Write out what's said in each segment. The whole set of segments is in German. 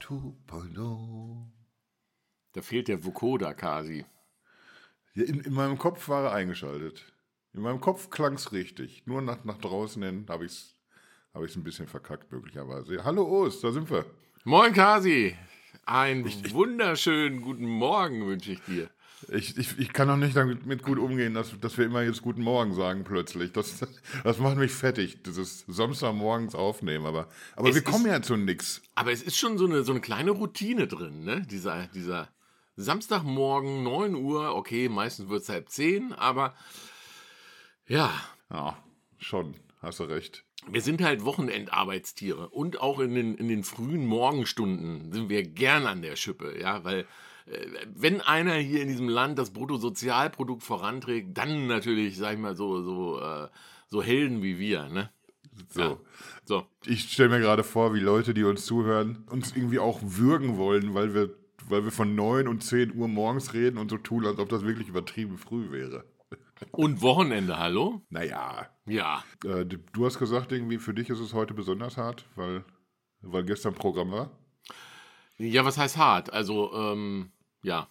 2.0. Da fehlt der Vocoder quasi. Ja, in meinem Kopf war er eingeschaltet. In meinem Kopf klang es richtig. Nur nach draußen hin habe ich es ein bisschen verkackt, möglicherweise. Hallo Ost, da sind wir. Moin Kasi, einen wunderschönen guten Morgen wünsche ich dir. Ich kann noch nicht damit gut umgehen, dass wir immer jetzt Guten Morgen sagen plötzlich. Das macht mich fettig, dieses Samstagmorgens aufnehmen. Aber wir kommen ja zu nix. Aber es ist schon so eine kleine Routine drin, ne? Dieser Samstagmorgen, 9 Uhr, okay, meistens wird es 9:30, aber ja. Ja, schon, hast du recht. Wir sind halt Wochenendarbeitstiere und auch in den frühen Morgenstunden sind wir gern an der Schippe, ja, weil wenn einer hier in diesem Land das Bruttosozialprodukt voranträgt, dann natürlich, sag ich mal, so Helden wie wir, ne? So. Ja. So. Ich stelle mir gerade vor, wie Leute, die uns zuhören, uns irgendwie auch würgen wollen, weil wir von 9 und 10 Uhr morgens reden und so tun, als ob das wirklich übertrieben früh wäre. Und Wochenende, hallo? Naja. Ja. Du hast gesagt, irgendwie für dich ist es heute besonders hart, weil gestern Programm war? Ja, was heißt hart? Also, ja.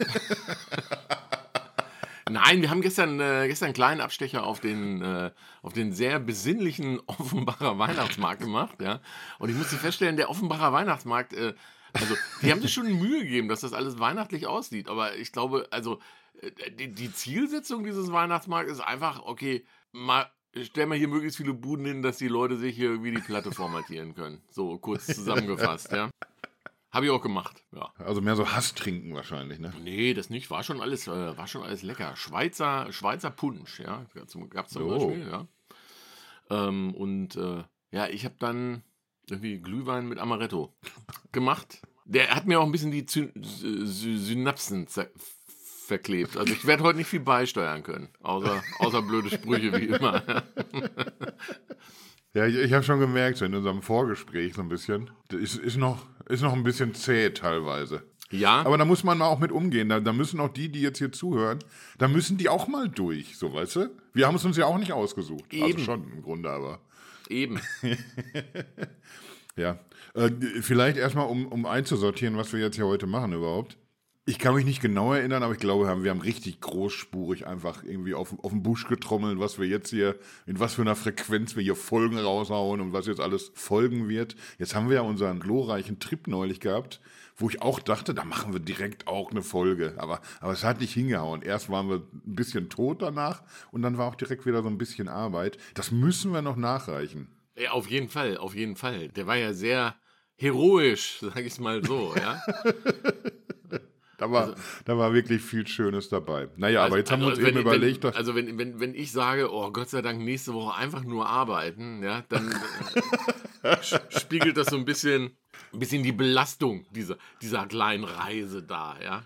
Nein, wir haben gestern einen kleinen Abstecher auf den sehr besinnlichen Offenbacher Weihnachtsmarkt gemacht, ja. Und ich musste feststellen, der Offenbacher Weihnachtsmarkt, also die haben sich schon Mühe gegeben, dass das alles weihnachtlich aussieht. Aber ich glaube, also die Zielsetzung dieses Weihnachtsmarkts ist einfach, okay, stellen wir hier möglichst viele Buden hin, dass die Leute sich hier irgendwie die Platte formatieren können. So kurz zusammengefasst, ja. Habe ich auch gemacht, ja. Also mehr so Hass trinken wahrscheinlich, ne? Nee, das nicht. War schon alles lecker. Schweizer Punsch, ja. Gab's zum Beispiel, ja. Ja, ich habe dann irgendwie Glühwein mit Amaretto gemacht. Der hat mir auch ein bisschen die Synapsen verklebt. Also ich werde heute nicht viel beisteuern können. Außer blöde Sprüche wie immer. Ja, ich habe schon gemerkt, so in unserem Vorgespräch so ein bisschen, ist noch ein bisschen zäh teilweise. Ja. Aber da muss man mal auch mit umgehen. Da müssen auch die jetzt hier zuhören, da müssen die auch mal durch, so, weißt du? Wir haben es uns ja auch nicht ausgesucht. Eben. Also schon im Grunde, aber. Eben. Ja. Vielleicht erstmal, um einzusortieren, was wir jetzt hier heute machen überhaupt. Ich kann mich nicht genau erinnern, aber ich glaube, wir haben richtig großspurig einfach irgendwie auf den Busch getrommelt, was wir jetzt hier, in was für einer Frequenz wir hier Folgen raushauen und was jetzt alles folgen wird. Jetzt haben wir ja unseren glorreichen Trip neulich gehabt, wo ich auch dachte, da machen wir direkt auch eine Folge. Aber es hat nicht hingehauen. Erst waren wir ein bisschen tot danach und dann war auch direkt wieder so ein bisschen Arbeit. Das müssen wir noch nachreichen. Ja, auf jeden Fall, auf jeden Fall. Der war ja sehr heroisch, sag ich mal so, ja. Da war wirklich viel Schönes dabei. Naja, aber jetzt haben wir uns eben überlegt, dass... Also wenn ich sage, oh Gott sei Dank nächste Woche einfach nur arbeiten, ja, dann spiegelt das so ein bisschen die Belastung dieser kleinen Reise da, ja.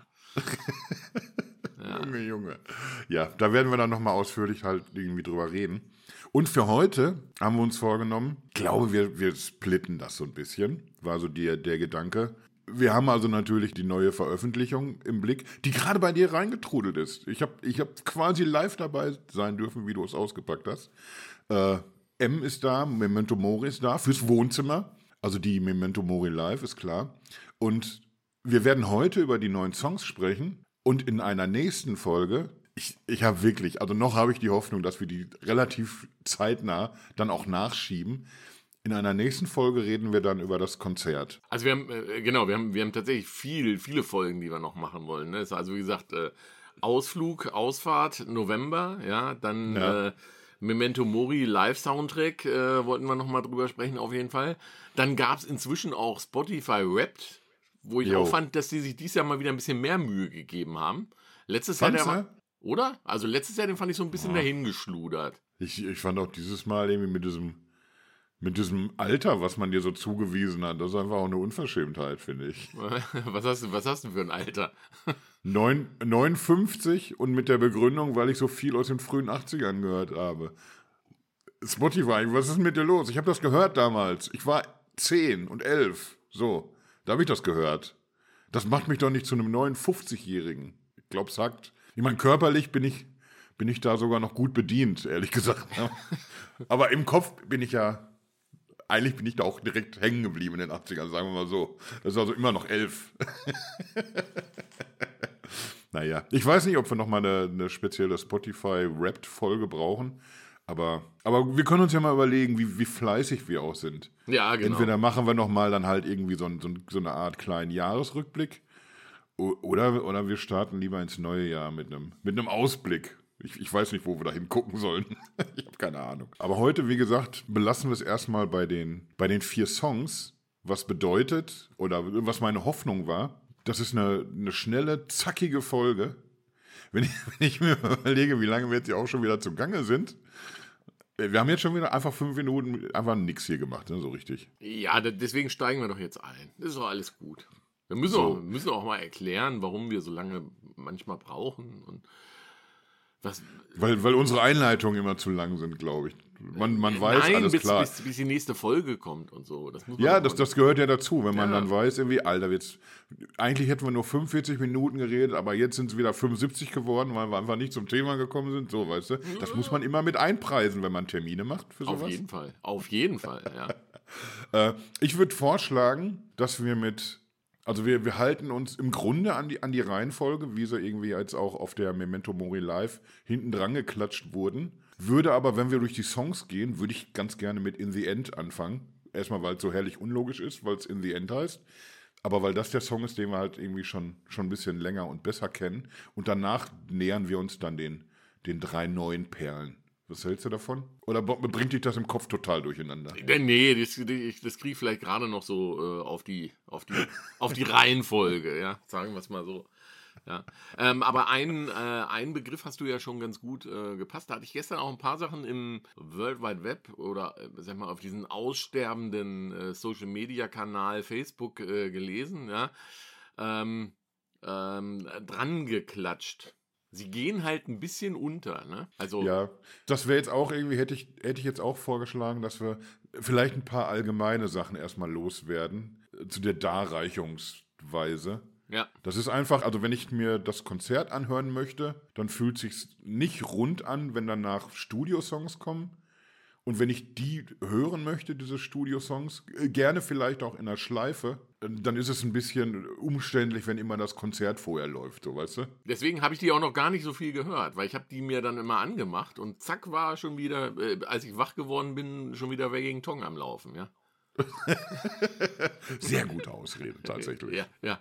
Ja. Junge. Ja, da werden wir dann nochmal ausführlich halt irgendwie drüber reden. Und für heute haben wir uns vorgenommen, ich glaube, wir splitten das so ein bisschen, war so der Gedanke. Wir haben also natürlich die neue Veröffentlichung im Blick, die gerade bei dir reingetrudelt ist. Ich hab quasi live dabei sein dürfen, wie du es ausgepackt hast. M ist da, Memento Mori ist da, fürs Wohnzimmer. Also die Memento Mori Live, ist klar. Und wir werden heute über die neuen Songs sprechen. Und in einer nächsten Folge, ich habe wirklich, also noch habe ich die Hoffnung, dass wir die relativ zeitnah dann auch nachschieben. In einer nächsten Folge reden wir dann über das Konzert. Also wir haben tatsächlich viele Folgen, die wir noch machen wollen. Ne? Also wie gesagt, Ausflug, Ausfahrt, November, ja, dann Ja. Memento Mori Live-Soundtrack wollten wir nochmal drüber sprechen, auf jeden Fall. Dann gab es inzwischen auch Spotify Wrapped, wo ich auch fand, dass die sich dieses Jahr mal wieder ein bisschen mehr Mühe gegeben haben. Letztes Jahr, oder? Also letztes Jahr, den fand ich so ein bisschen dahingeschludert. Ich fand auch dieses Mal irgendwie mit diesem Alter, was man dir so zugewiesen hat, das ist einfach auch eine Unverschämtheit, finde ich. Was hast du für ein Alter? 59 und mit der Begründung, weil ich so viel aus den frühen 80ern gehört habe. Spotify, was ist mit dir los? Ich habe das gehört damals. Ich war 10 und 11. So, da habe ich das gehört. Das macht mich doch nicht zu einem 59-Jährigen. Ich glaube, es sagt. Ich meine, körperlich bin ich da sogar noch gut bedient, ehrlich gesagt. Aber im Kopf bin ich ja eigentlich bin ich da auch direkt hängen geblieben in den 80ern, sagen wir mal so. Das ist also immer noch 11. Naja, ich weiß nicht, ob wir nochmal eine spezielle Spotify-Wrapped-Folge brauchen. Aber wir können uns ja mal überlegen, wie fleißig wir auch sind. Ja, genau. Entweder machen wir nochmal dann halt irgendwie so eine Art kleinen Jahresrückblick. Oder wir starten lieber ins neue Jahr mit einem Ausblick. Ich weiß nicht, wo wir da hingucken sollen. Ich habe keine Ahnung. Aber heute, wie gesagt, belassen wir es erstmal bei den 4 Songs. Was bedeutet, oder was meine Hoffnung war, das ist eine schnelle, zackige Folge. Wenn ich mir überlege, wie lange wir jetzt ja auch schon wieder zugange sind. Wir haben jetzt schon wieder einfach 5 Minuten einfach nichts hier gemacht, ne, so richtig. Ja, deswegen steigen wir doch jetzt ein. Das ist doch alles gut. Wir müssen auch mal erklären, warum wir so lange manchmal brauchen und was. Weil unsere Einleitungen immer zu lang sind, glaube ich. Man weiß, nein, alles klar. Bis die nächste Folge kommt und so. Das muss man Ja, das gehört ja dazu, wenn man Ja. dann weiß, irgendwie, Alter, eigentlich hätten wir nur 45 Minuten geredet, aber jetzt sind es wieder 75 geworden, weil wir einfach nicht zum Thema gekommen sind. So, weißt du? Das muss man immer mit einpreisen, wenn man Termine macht für sowas. Auf jeden Fall, ja. Ich würde vorschlagen, dass wir wir halten uns im Grunde an die Reihenfolge, wie sie irgendwie jetzt auch auf der Memento Mori Live hinten dran geklatscht wurden. Würde aber, wenn wir durch die Songs gehen, würde ich ganz gerne mit In the End anfangen. Erstmal, weil es so herrlich unlogisch ist, weil es In the End heißt. Aber weil das der Song ist, den wir halt irgendwie schon ein bisschen länger und besser kennen. Und danach nähern wir uns dann den 3 neuen Perlen. Was hältst du davon? Oder bringt dich das im Kopf total durcheinander? Nee, das kriege ich vielleicht gerade noch so auf die Reihenfolge, ja, sagen wir es mal so. Ja. Aber einen Begriff hast du ja schon ganz gut gepasst. Da hatte ich gestern auch ein paar Sachen im World Wide Web oder sag mal auf diesen aussterbenden Social Media Kanal Facebook gelesen, ja, dran geklatscht. Sie gehen halt ein bisschen unter, ne? Also Ja, das wäre jetzt auch irgendwie, hätte ich jetzt auch vorgeschlagen, dass wir vielleicht ein paar allgemeine Sachen erstmal loswerden zu der Darreichungsweise. ja. Das ist einfach, also wenn ich mir das Konzert anhören möchte, dann fühlt sich's nicht rund an, wenn danach Studiosongs kommen. Und wenn ich die hören möchte, diese Studiosongs, gerne vielleicht auch in der Schleife, dann ist es ein bisschen umständlich, wenn immer das Konzert vorher läuft, so, weißt du? Deswegen habe ich die auch noch gar nicht so viel gehört, weil ich habe die mir dann immer angemacht und zack war schon wieder, als ich wach geworden bin, schon wieder Wer gegen Tong am Laufen, ja. Sehr gute Ausrede, tatsächlich. Ja.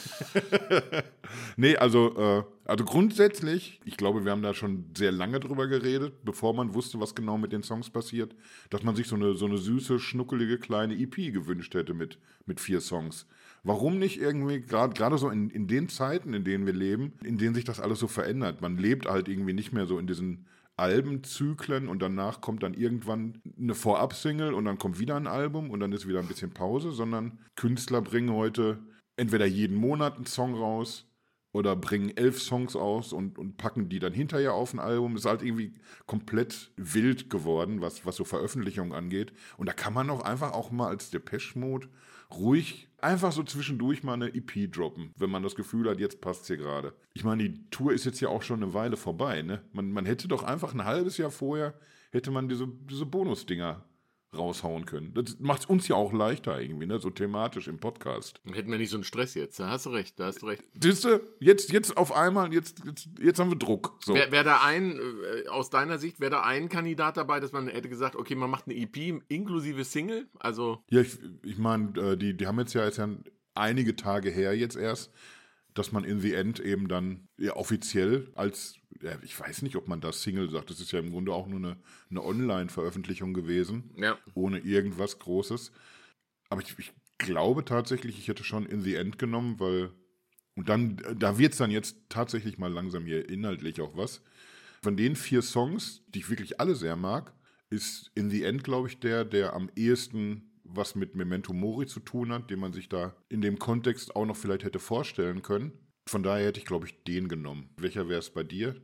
Nee, also grundsätzlich, ich glaube, wir haben da schon sehr lange drüber geredet, bevor man wusste, was genau mit den Songs passiert, dass man sich so eine süße, schnuckelige kleine EP gewünscht hätte mit 4 Songs. Warum nicht irgendwie, gerade so in den Zeiten, in denen wir leben, in denen sich das alles so verändert. Man lebt halt irgendwie nicht mehr so in diesen Albenzyklen und danach kommt dann irgendwann eine Vorab-Single und dann kommt wieder ein Album und dann ist wieder ein bisschen Pause, sondern Künstler bringen heute entweder jeden Monat einen Song raus oder bringen 11 Songs aus und packen die dann hinterher auf ein Album. Ist halt irgendwie komplett wild geworden, was so Veröffentlichungen angeht. Und da kann man auch einfach auch mal als Depeche Mode ruhig einfach so zwischendurch mal eine EP droppen, wenn man das Gefühl hat, jetzt passt's hier gerade. Ich meine, die Tour ist jetzt ja auch schon eine Weile vorbei, ne? Man hätte doch einfach ein halbes Jahr vorher, hätte man diese Bonusdinger raushauen können. Das macht es uns ja auch leichter irgendwie, ne? So thematisch im Podcast. Dann hätten wir nicht so einen Stress jetzt, da hast du recht. Siehst du, jetzt auf einmal, jetzt haben wir Druck. So. Wäre da aus deiner Sicht, wäre da ein Kandidat dabei, dass man hätte gesagt, okay, man macht eine EP inklusive Single, also... Ja, ich meine, die haben jetzt ja einige Tage her jetzt erst, dass man In the End eben dann ja, offiziell als, ja, ich weiß nicht, ob man das Single sagt, das ist ja im Grunde auch nur eine Online-Veröffentlichung gewesen, Ja. ohne irgendwas Großes. Aber ich glaube tatsächlich, ich hätte schon In the End genommen, weil, und dann, da wird es dann jetzt tatsächlich mal langsam hier inhaltlich auch was. Von den 4 Songs, die ich wirklich alle sehr mag, ist In the End, glaube ich, der am ehesten was mit Memento Mori zu tun hat, den man sich da in dem Kontext auch noch vielleicht hätte vorstellen können. Von daher hätte ich, glaube ich, den genommen. Welcher wäre es bei dir?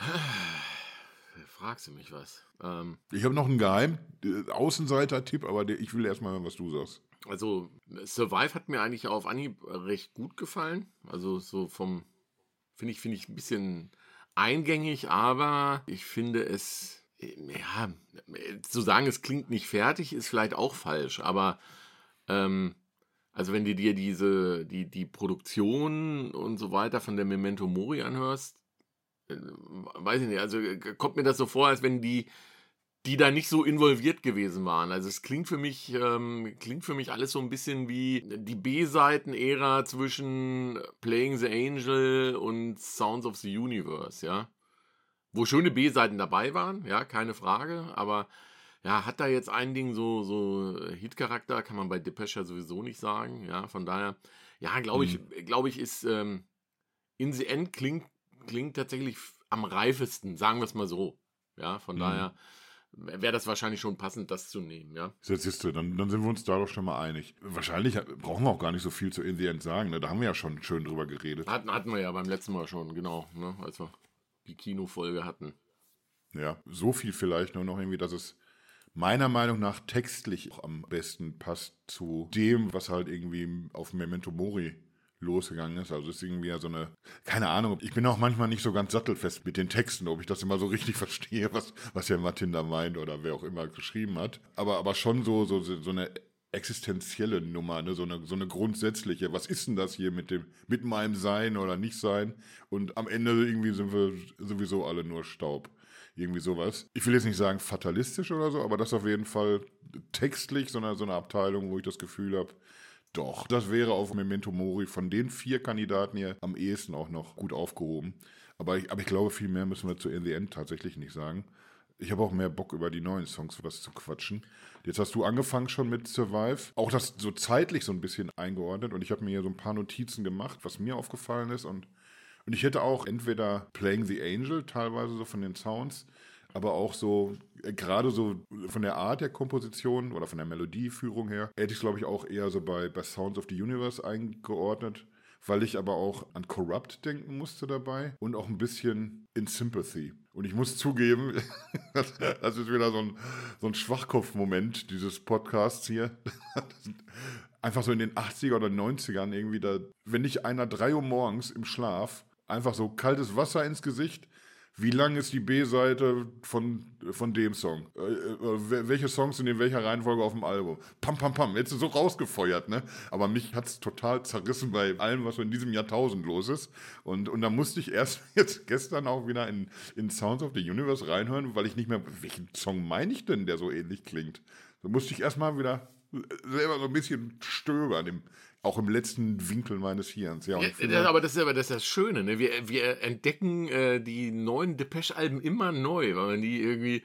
Fragst du mich was? Ich habe noch einen geheimen Außenseiter-Tipp, aber ich will erstmal hören, was du sagst. Also Survive hat mir eigentlich auf Anhieb recht gut gefallen. Also so finde ich ein bisschen eingängig, aber ich finde es ja, zu sagen, es klingt nicht fertig, ist vielleicht auch falsch, aber also wenn du dir die Produktion und so weiter von der Memento Mori anhörst, weiß ich nicht, also kommt mir das so vor, als wenn die da nicht so involviert gewesen waren. Also es klingt für mich alles so ein bisschen wie die B-Seiten-Ära zwischen Playing the Angel und Sounds of the Universe, ja. Wo schöne B-Seiten dabei waren, ja, keine Frage, aber ja, hat da jetzt ein Ding so Hit-Charakter, kann man bei Depeche ja sowieso nicht sagen, ja, von daher, ja, glaube ich, ist In the End klingt tatsächlich am reifesten, sagen wir es mal so, ja, von daher wäre das wahrscheinlich schon passend, das zu nehmen, ja. Jetzt siehst du, dann sind wir uns da doch schon mal einig. Wahrscheinlich brauchen wir auch gar nicht so viel zu In the End sagen, ne? Da haben wir ja schon schön drüber geredet. Hatten wir ja beim letzten Mal schon, genau, ne, als wir die Kinofolge hatten. Ja, so viel vielleicht nur noch irgendwie, dass es meiner Meinung nach textlich auch am besten passt zu dem, was halt irgendwie auf Memento Mori losgegangen ist. Also es ist irgendwie ja so eine, keine Ahnung, ich bin auch manchmal nicht so ganz sattelfest mit den Texten, ob ich das immer so richtig verstehe, was ja Martin da meint oder wer auch immer geschrieben hat. Aber schon so eine existenzielle Nummer, ne? so eine grundsätzliche, was ist denn das hier mit meinem Sein oder Nicht-Sein? Und am Ende irgendwie sind wir sowieso alle nur Staub. Irgendwie sowas. Ich will jetzt nicht sagen fatalistisch oder so, aber das ist auf jeden Fall textlich so eine Abteilung, wo ich das Gefühl habe, doch, das wäre auf Memento Mori von den 4 Kandidaten hier am ehesten auch noch gut aufgehoben. Aber ich glaube, viel mehr müssen wir zu In the End tatsächlich nicht sagen. Ich habe auch mehr Bock, über die neuen Songs was zu quatschen. Jetzt hast du angefangen schon mit Survive. Auch das so zeitlich so ein bisschen eingeordnet. Und ich habe mir hier so ein paar Notizen gemacht, was mir aufgefallen ist. Und ich hätte auch entweder Playing the Angel, teilweise so von den Sounds, aber auch so, gerade so von der Art der Komposition oder von der Melodieführung her, hätte ich es, glaube ich, auch eher so bei Sounds of the Universe eingeordnet, weil ich aber auch an Corrupt denken musste dabei und auch ein bisschen in Sympathy. Und ich muss zugeben, das ist wieder so ein Schwachkopf-Moment dieses Podcasts hier. Einfach so in den 80er oder 90ern irgendwie, da, wenn nicht einer 3 Uhr morgens im Schlaf, einfach so kaltes Wasser ins Gesicht. Wie lang ist die B-Seite von dem Song? Welche Songs sind in welcher Reihenfolge auf dem Album? Pam, pam, pam. Jetzt ist so rausgefeuert, ne? Aber mich hat es total zerrissen bei allem, was so in diesem Jahrtausend los ist. Und da musste ich erst jetzt gestern auch wieder in Sounds of the Universe reinhören, weil ich nicht mehr, welchen Song meine ich denn, der so ähnlich klingt? Da musste ich erstmal wieder selber so ein bisschen stöbern, auch im letzten Winkel meines Hirns. Ja, aber das ist das Schöne, ne? Wir entdecken die neuen Depeche-Alben immer neu, weil man die irgendwie,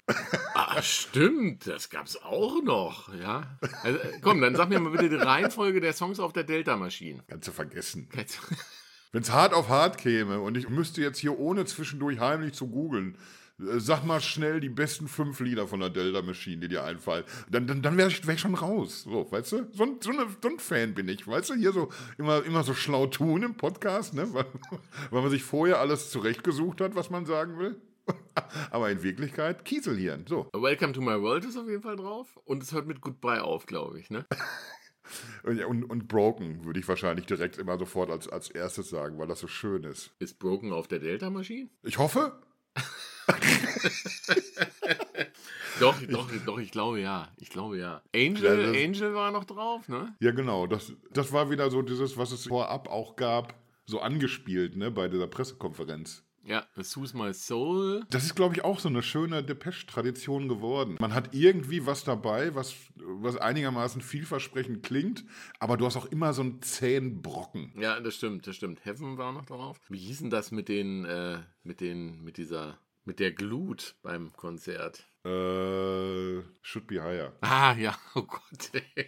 stimmt, das gab's auch noch, ja. Also, komm, dann sag mir mal bitte die Reihenfolge der Songs auf der Delta-Maschine. Kannst du vergessen. Wenn es hart auf hart käme und ich müsste jetzt hier ohne zwischendurch heimlich zu googeln, sag mal schnell die besten 5 Lieder von der Delta Machine, die dir einfallen. Dann wär ich schon raus. So, weißt du? So ein Fan bin ich. Weißt du, hier so immer so schlau tun im Podcast, ne? Weil man sich vorher alles zurechtgesucht hat, was man sagen will. Aber in Wirklichkeit Kieselhirn. So. Welcome to my world ist auf jeden Fall drauf. Und es hört mit Goodbye auf, glaube ich, ne? Und Broken würde ich wahrscheinlich direkt immer sofort als erstes sagen, weil das so schön ist. Ist Broken auf der Delta Machine? Ich hoffe. Doch, ich glaube ja. Angel war noch drauf, ne? Ja, genau. Das war wieder so dieses, was es vorab auch gab, so angespielt, ne, bei dieser Pressekonferenz. Ja, Soothe My Soul. Das ist, glaube ich, auch so eine schöne Depeche-Tradition geworden. Man hat irgendwie was dabei, was einigermaßen vielversprechend klingt, aber du hast auch immer so einen zähen Brocken. Ja, das stimmt. Heaven war noch drauf. Wie hieß denn das mit der Glut beim Konzert? Should Be Higher. Ah, ja, oh Gott, ey.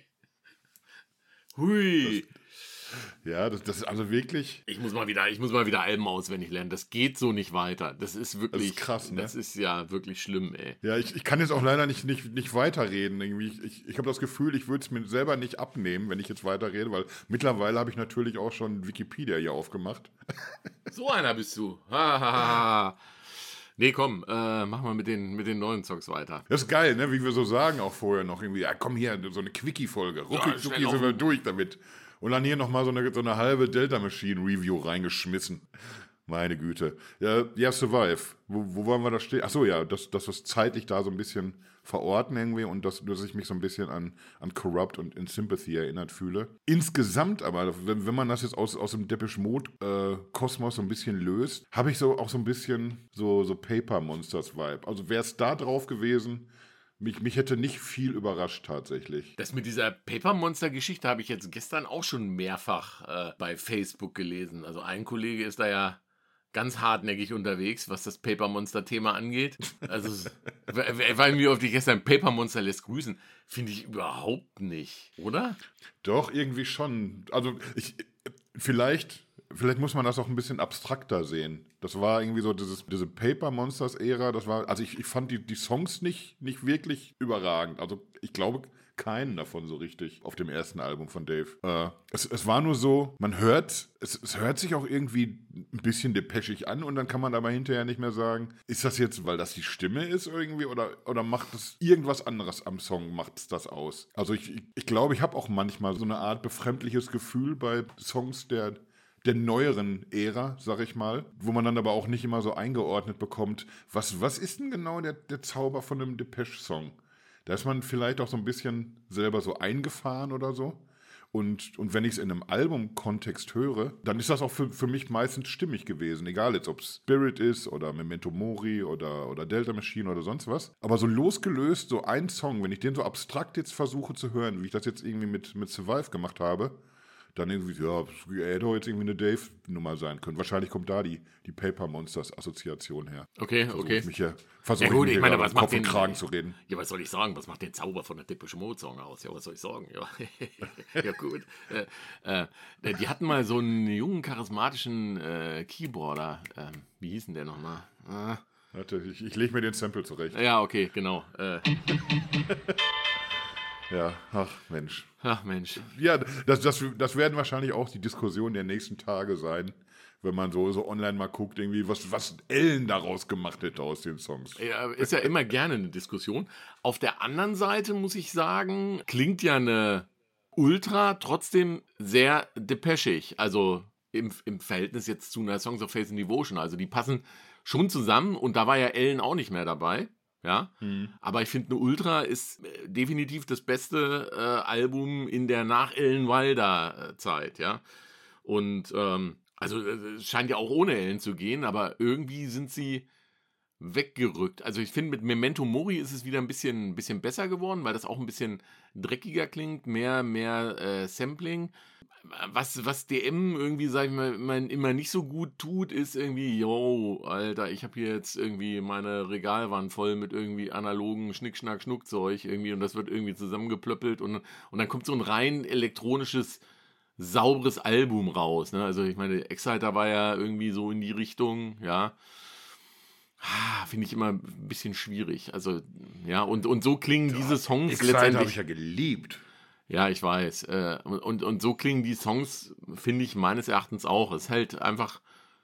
Hui. Das ist also wirklich... Ich muss mal wieder Alben auswendig lernen. Das geht so nicht weiter. Das ist wirklich... Das ist krass, ne? Das ist ja wirklich schlimm, ey. Ja, ich kann jetzt auch leider nicht weiterreden. Irgendwie. Ich habe das Gefühl, ich würde es mir selber nicht abnehmen, wenn ich jetzt weiterrede, weil mittlerweile habe ich natürlich auch schon Wikipedia hier aufgemacht. So einer bist du. Ha. Nee, komm, mach mal mit den neuen Songs weiter. Das ist geil, ne? Wie wir so sagen auch vorher noch irgendwie, ja komm hier, so eine Quickie-Folge. Rucki sind wir durch damit. Und dann hier nochmal so eine halbe Delta Machine Review reingeschmissen. Meine Güte. Ja, Survive. Wo wollen wir da stehen? Achso, ja, dass wir es zeitlich da so ein bisschen verorten irgendwie und dass ich mich so ein bisschen an Corrupt und In Sympathy erinnert fühle. Insgesamt aber, wenn man das jetzt aus dem Depeche Mode Kosmos so ein bisschen löst, habe ich so auch so ein bisschen so Paper Monsters Vibe. Also wäre es da drauf gewesen, mich hätte nicht viel überrascht tatsächlich. Das mit dieser Paper Monster Geschichte habe ich jetzt gestern auch schon mehrfach bei Facebook gelesen. Also ein Kollege ist da ja ganz hartnäckig unterwegs, was das Paper Monster Thema angeht. Also, weil wie oft ich gestern Paper Monster lässt grüßen, finde ich überhaupt nicht, oder? Doch, irgendwie schon. Also, vielleicht muss man das auch ein bisschen abstrakter sehen. Das war irgendwie so diese Paper Monsters Ära, also ich fand die Songs nicht wirklich überragend. Also, ich glaube, keinen davon so richtig auf dem ersten Album von Dave. Es war nur so, man hört, es hört sich auch irgendwie ein bisschen depeschig an und dann kann man aber hinterher nicht mehr sagen, ist das jetzt, weil das die Stimme ist irgendwie oder macht es irgendwas anderes am Song, macht es das aus? Also ich glaube, ich habe auch manchmal so eine Art befremdliches Gefühl bei Songs der neueren Ära, sag ich mal, wo man dann aber auch nicht immer so eingeordnet bekommt, was ist denn genau der Zauber von einem Depeche-Song? Da ist man vielleicht auch so ein bisschen selber so eingefahren oder so. Und wenn ich es in einem Album-Kontext höre, dann ist das auch für mich meistens stimmig gewesen. Egal jetzt, ob es Spirit ist oder Memento Mori oder Delta Machine oder sonst was. Aber so losgelöst, so ein Song, wenn ich den so abstrakt jetzt versuche zu hören, wie ich das jetzt irgendwie mit Survive gemacht habe, dann irgendwie, ja, hätte auch jetzt irgendwie eine Dave-Nummer sein können. Wahrscheinlich kommt da die Paper Monsters-Assoziation her. Okay. Versuche gut, ich ich meine, mir was Kopf macht und den Kragen zu reden. Ja, was soll ich sagen? Was macht den Zauber von der Depeche Mode Song aus? Ja, was soll ich sagen? Ja, ja gut. Die hatten mal so einen jungen, charismatischen Keyboarder. Wie hieß denn der nochmal? Warte, ich lege mir den Sample zurecht. Ja, okay, genau. Ja, ach Mensch. Ach Mensch. Ja, das werden wahrscheinlich auch die Diskussionen der nächsten Tage sein, wenn man so online mal guckt, irgendwie, was Ellen daraus gemacht hätte aus den Songs. Ja, ist ja immer gerne eine Diskussion. Auf der anderen Seite muss ich sagen, klingt ja eine Ultra trotzdem sehr depeschig. Also im Verhältnis jetzt zu einer Songs of Faith and Devotion. Also die passen schon zusammen und da war ja Ellen auch nicht mehr dabei. Ja, aber ich finde, eine Ultra ist definitiv das beste Album in der nach-Ellen Wilder-Zeit, ja. Und also es scheint ja auch ohne Ellen zu gehen, aber irgendwie sind sie weggerückt. Also ich finde, mit Memento Mori ist es wieder ein bisschen besser geworden, weil das auch ein bisschen dreckiger klingt, mehr Sampling. Was DM irgendwie, sag ich mal, immer nicht so gut tut, ist irgendwie, yo, Alter, ich habe hier jetzt irgendwie meine Regalwand voll mit irgendwie analogen Schnick-Schnack-Schnuck-Zeug irgendwie und das wird irgendwie zusammengeplöppelt und dann kommt so ein rein elektronisches, sauberes Album raus. Ne? Also ich meine, Exciter war ja irgendwie so in die Richtung, ja. Finde ich immer ein bisschen schwierig. Also, ja, und so klingen diese Songs Exciter letztendlich. habe ich ja geliebt. Ja, ich weiß. Und so klingen die Songs, finde ich, meines Erachtens auch. Es ist halt einfach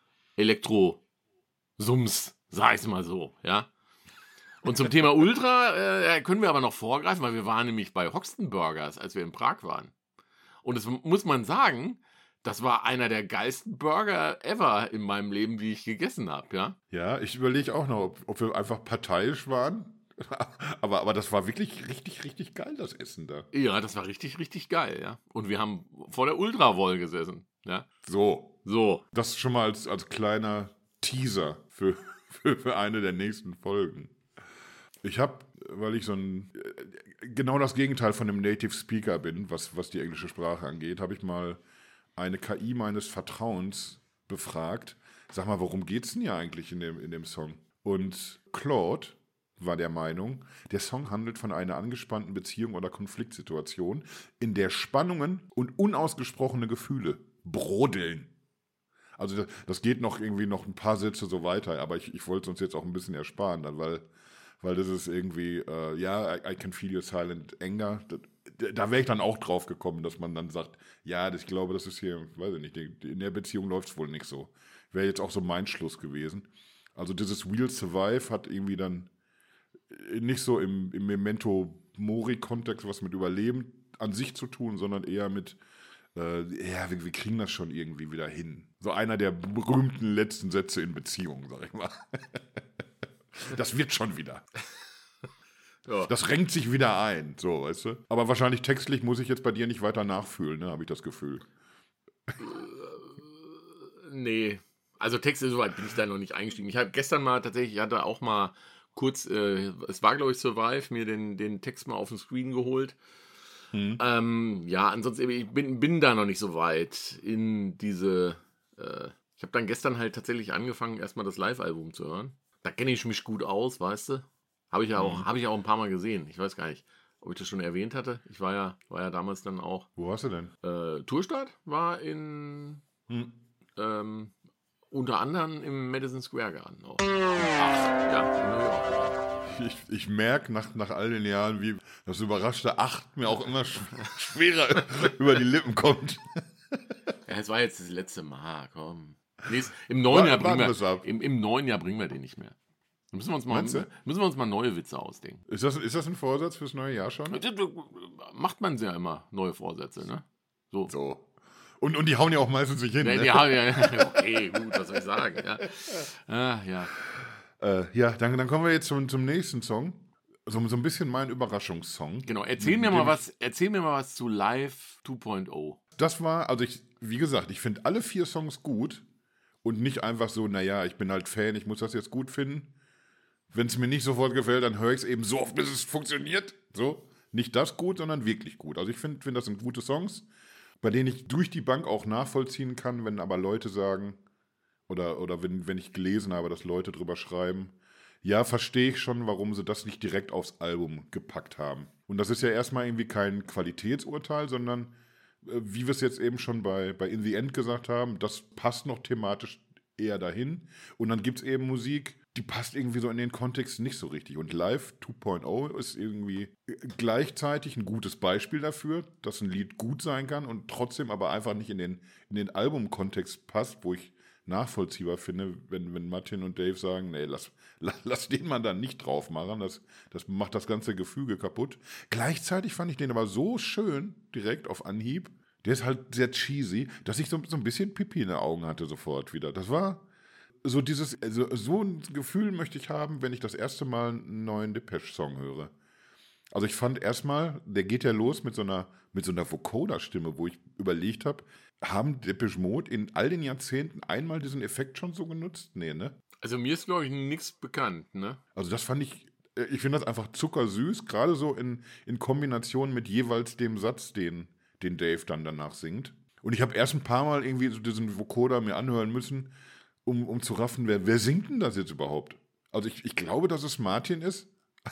Elektro-Sums, sag ich mal so, ja. Und zum Thema Ultra können wir aber noch vorgreifen, weil wir waren nämlich bei Hoxton Burgers, als wir in Prag waren. Und das muss man sagen, das war einer der geilsten Burger ever in meinem Leben, die ich gegessen habe, ja. Ja, ich überlege auch noch, ob wir einfach parteiisch waren. aber das war wirklich richtig, richtig geil, das Essen da. Ja, das war richtig, richtig geil, ja. Und wir haben vor der Ultra-Wall gesessen, ja. So. So. Das schon mal als kleiner Teaser für eine der nächsten Folgen. Ich habe, weil ich genau das Gegenteil von einem Native Speaker bin, was die englische Sprache angeht, habe ich mal eine KI meines Vertrauens befragt. Sag mal, worum geht's denn hier eigentlich in dem Song? Und Claude war der Meinung, der Song handelt von einer angespannten Beziehung oder Konfliktsituation, in der Spannungen und unausgesprochene Gefühle brodeln. Also das geht noch ein paar Sätze so weiter, aber ich wollte es uns jetzt auch ein bisschen ersparen, dann, weil das ist irgendwie, I can feel your silent anger. Da wäre ich dann auch drauf gekommen, dass man dann sagt, ja, ich glaube, das ist hier, weiß ich nicht, in der Beziehung läuft es wohl nicht so. Wäre jetzt auch so mein Schluss gewesen. Also dieses We'll Survive hat irgendwie dann nicht so im Memento Mori-Kontext was mit Überleben an sich zu tun, sondern eher mit ja, wir kriegen das schon irgendwie wieder hin. So einer der berühmten letzten Sätze in Beziehungen, sag ich mal. Das wird schon wieder. Ja. Das renkt sich wieder ein, so, weißt du? Aber wahrscheinlich textlich muss ich jetzt bei dir nicht weiter nachfühlen, ne, habe ich das Gefühl. Nee, also Texte, soweit bin ich da noch nicht eingestiegen. Ich habe gestern mal tatsächlich, ich hatte auch mal kurz, es war glaube ich Survive, mir den Text mal auf den Screen geholt. Ja, ansonsten, ich bin da noch nicht so weit in diese, ich habe dann gestern halt tatsächlich angefangen, erstmal das Live-Album zu hören. Da kenne ich mich gut aus, weißt du? Habe ich ja auch ein paar Mal gesehen. Ich weiß gar nicht, ob ich das schon erwähnt hatte. Ich war ja damals dann auch. Wo warst du denn? Tourstart war in unter anderem im Madison Square Garden auch. Ja, in New York. Ich merke nach all den Jahren, wie das überraschte 8 mir auch immer schwerer über die Lippen kommt. Ja, es war jetzt das letzte Mal, komm. Im neuen Jahr bringen Warten wir's ab. im neuen Jahr bringen wir den nicht mehr. Da müssen wir uns mal neue Witze ausdenken. Ist das ein Vorsatz fürs neue Jahr schon? Macht man ja immer, neue Vorsätze, ne? So. Und die hauen ja auch meistens nicht hin. Ne? Ja, okay, gut, was soll ich sagen? Ja. Ja. Ja, dann kommen wir jetzt zum nächsten Song. So ein bisschen mein Überraschungssong. Genau, erzähl mir mal was zu Live 2.0. Das war, also wie gesagt, ich finde alle 4 Songs gut und nicht einfach so, naja, ich bin halt Fan, ich muss das jetzt gut finden. Wenn es mir nicht sofort gefällt, dann höre ich es eben so oft, bis es funktioniert. So, nicht das gut, sondern wirklich gut. Also ich finde, das sind gute Songs, bei denen ich durch die Bank auch nachvollziehen kann, wenn aber Leute sagen, oder wenn ich gelesen habe, dass Leute drüber schreiben, ja, verstehe ich schon, warum sie das nicht direkt aufs Album gepackt haben. Und das ist ja erstmal irgendwie kein Qualitätsurteil, sondern wie wir es jetzt eben schon bei In the End gesagt haben, das passt noch thematisch eher dahin. Und dann gibt es eben Musik, die passt irgendwie so in den Kontext nicht so richtig. Und Live 2.0 ist irgendwie gleichzeitig ein gutes Beispiel dafür, dass ein Lied gut sein kann und trotzdem aber einfach nicht in den Albumkontext passt, wo ich nachvollziehbar finde, wenn Martin und Dave sagen, nee, lass den mal dann nicht drauf machen, das macht das ganze Gefüge kaputt. Gleichzeitig fand ich den aber so schön, direkt auf Anhieb, der ist halt sehr cheesy, dass ich so ein bisschen Pipi in den Augen hatte sofort wieder. Das war so so ein Gefühl möchte ich haben, wenn ich das erste Mal einen neuen Depeche-Song höre. Also ich fand erstmal, der geht ja los mit so einer Vocoder-Stimme, wo ich überlegt habe, haben Depeche Mode in all den Jahrzehnten einmal diesen Effekt schon so genutzt? Nee, ne? Also mir ist, glaube ich, nichts bekannt, ne? Also das fand ich finde das einfach zuckersüß, gerade so in Kombination mit jeweils dem Satz, den Dave dann danach singt. Und ich habe erst ein paar Mal irgendwie so diesen Vocoder mir anhören müssen, um zu raffen, wer singt denn das jetzt überhaupt? Also ich glaube, dass es Martin ist,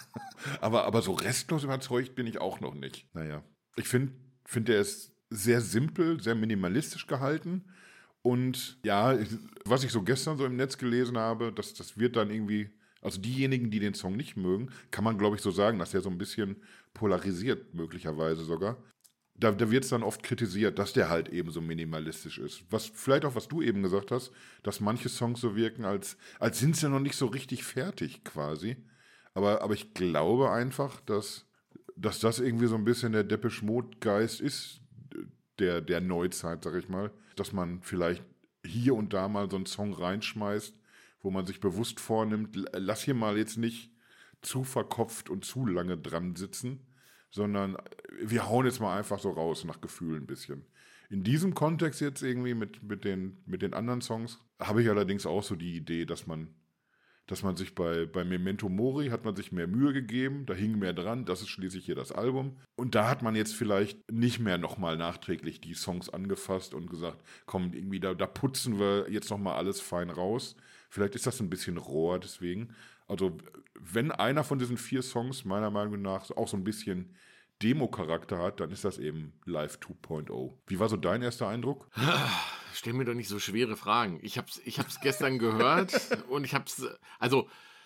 aber so restlos überzeugt bin ich auch noch nicht. Naja, ich finde, der ist sehr simpel, sehr minimalistisch gehalten. Und ja, was ich so gestern so im Netz gelesen habe, das wird dann irgendwie, also diejenigen, die den Song nicht mögen, kann man glaube ich so sagen, dass der so ein bisschen polarisiert, möglicherweise sogar. Da wird es dann oft kritisiert, dass der halt eben so minimalistisch ist. Vielleicht auch, was du eben gesagt hast, dass manche Songs so wirken, als sind sie noch nicht so richtig fertig quasi. Aber ich glaube einfach, dass das irgendwie so ein bisschen der Depeche Mode-Geist ist, der Neuzeit, sag ich mal. Dass man vielleicht hier und da mal so einen Song reinschmeißt, wo man sich bewusst vornimmt, lass hier mal jetzt nicht zu verkopft und zu lange dran sitzen, sondern wir hauen jetzt mal einfach so raus, nach Gefühl ein bisschen. In diesem Kontext jetzt irgendwie mit den anderen Songs habe ich allerdings auch so die Idee, dass man sich bei Memento Mori hat man sich mehr Mühe gegeben, da hing mehr dran, das ist schließlich hier das Album. Und da hat man jetzt vielleicht nicht mehr nochmal nachträglich die Songs angefasst und gesagt, komm, irgendwie da putzen wir jetzt nochmal alles fein raus. Vielleicht ist das ein bisschen roher deswegen. Also wenn einer von diesen 4 Songs meiner Meinung nach auch so ein bisschen Demo-Charakter hat, dann ist das eben Live 2.0. Wie war so dein erster Eindruck? Stell mir doch nicht so schwere Fragen. Ich hab's gestern gehört und also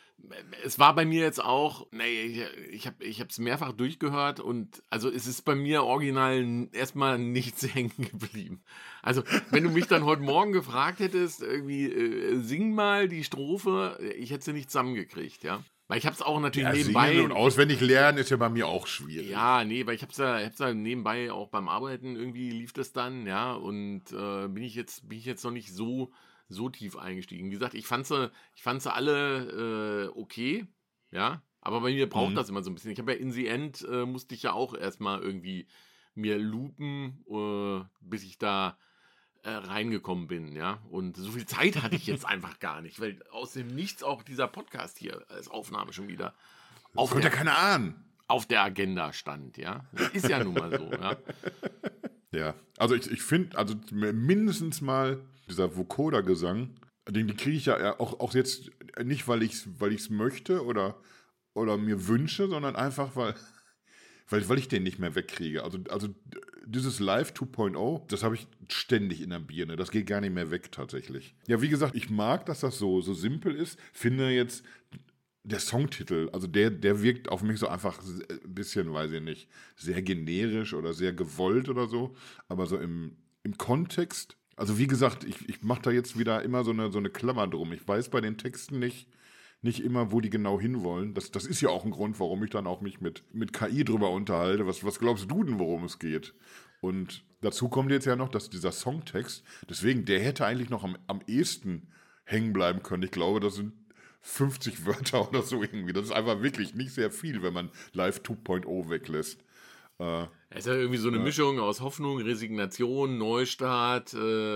es war bei mir jetzt auch, ich hab's mehrfach durchgehört und also es ist bei mir original erstmal nichts hängen geblieben. Also wenn du mich dann heute Morgen gefragt hättest, irgendwie sing mal die Strophe, ich hätte sie nicht zusammengekriegt, ja. Weil ich habe es auch natürlich Ja, nebenbei. singen und auswendig lernen ist ja bei mir auch schwierig. Ja, nee, weil ich hab's ja nebenbei auch beim Arbeiten irgendwie lief das dann, ja, und bin ich jetzt noch nicht so tief eingestiegen. Wie gesagt, ich fand sie alle okay, ja, aber bei mir braucht Mhm. das immer so ein bisschen. Ich habe ja in the End musste ich ja auch erstmal irgendwie mir loopen, bis ich da reingekommen bin, ja. Und so viel Zeit hatte ich jetzt einfach gar nicht, weil aus dem Nichts auch dieser Podcast hier als Aufnahme schon wieder Das konnte ja keiner ahnen. auf der Agenda stand, ja. Das ist ja nun mal so, ja. Ja, also ich finde, also mindestens mal dieser Vocoder-Gesang, den kriege ich ja auch jetzt nicht, weil ich's möchte oder mir wünsche, sondern einfach, weil ich den nicht mehr wegkriege. Also dieses Live 2.0, das habe ich ständig in der Birne. Das geht gar nicht mehr weg tatsächlich. Ja, wie gesagt, ich mag, dass das so simpel ist. Finde jetzt der Songtitel, also der wirkt auf mich so einfach ein bisschen, weiß ich nicht, sehr generisch oder sehr gewollt oder so. Aber so im Kontext, also wie gesagt, ich mache da jetzt wieder immer so eine Klammer drum. Ich weiß bei den Texten nicht immer, wo die genau hinwollen. Das ist ja auch ein Grund, warum ich dann auch mich mit KI drüber unterhalte. Was glaubst du denn, worum es geht? Und dazu kommt jetzt ja noch, dass dieser Songtext, deswegen, der hätte eigentlich noch am ehesten hängen bleiben können. Ich glaube, das sind 50 Wörter oder so irgendwie. Das ist einfach wirklich nicht sehr viel, wenn man Live 2.0 weglässt. Es ist ja irgendwie so eine Mischung aus Hoffnung, Resignation, Neustart,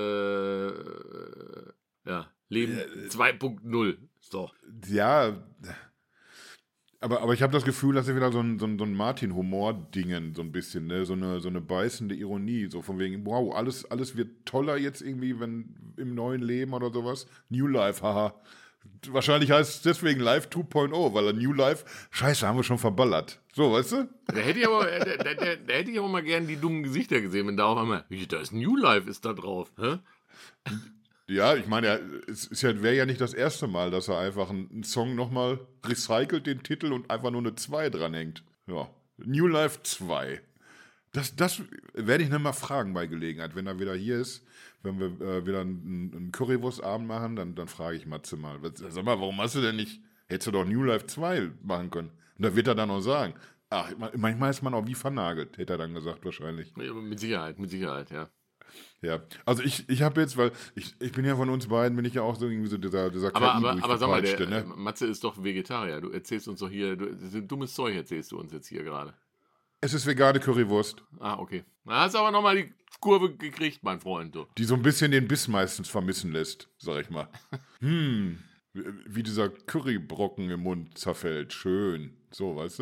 Leben 2.0. So. Ja, aber ich habe das Gefühl, dass er wieder so ein Martin-Humor-Dingen so ein bisschen, ne? So eine beißende Ironie, so von wegen, wow, alles wird toller jetzt irgendwie, wenn im neuen Leben oder sowas. New Life, haha. Wahrscheinlich heißt es deswegen Live 2.0, weil New Life, scheiße, haben wir schon verballert. So, weißt du? Da hätte ich aber mal gern die dummen Gesichter gesehen, wenn da auf einmal, da ist New Life, ist da drauf. Hä? Ja, ich meine, wäre ja nicht das erste Mal, dass er einfach einen Song nochmal recycelt, den Titel, und einfach nur eine 2 dranhängt. Ja, New Life 2. Das werde ich nicht mal fragen bei Gelegenheit, wenn er wieder hier ist. Wenn wir wieder einen Currywurstabend machen, dann frage ich Matze mal. Sag mal, warum hast du denn nicht, hättest du doch New Life 2 machen können? Und da wird er dann auch sagen, ach, manchmal ist man auch wie vernagelt, hätte er dann gesagt wahrscheinlich. Ja, mit Sicherheit, ja. Ja, also ich habe jetzt, weil ich bin ja von uns beiden, bin ich ja auch so irgendwie so dieser Aber sag mal, ne? Matze ist doch Vegetarier. Du erzählst uns doch hier, dummes Zeug erzählst du uns jetzt hier gerade. Es ist vegane Currywurst. Ah, okay. Da hast du aber nochmal die Kurve gekriegt, mein Freund. Du. Die so ein bisschen den Biss meistens vermissen lässt, sag ich mal. Wie dieser Currybrocken im Mund zerfällt. Schön. So, weißt du?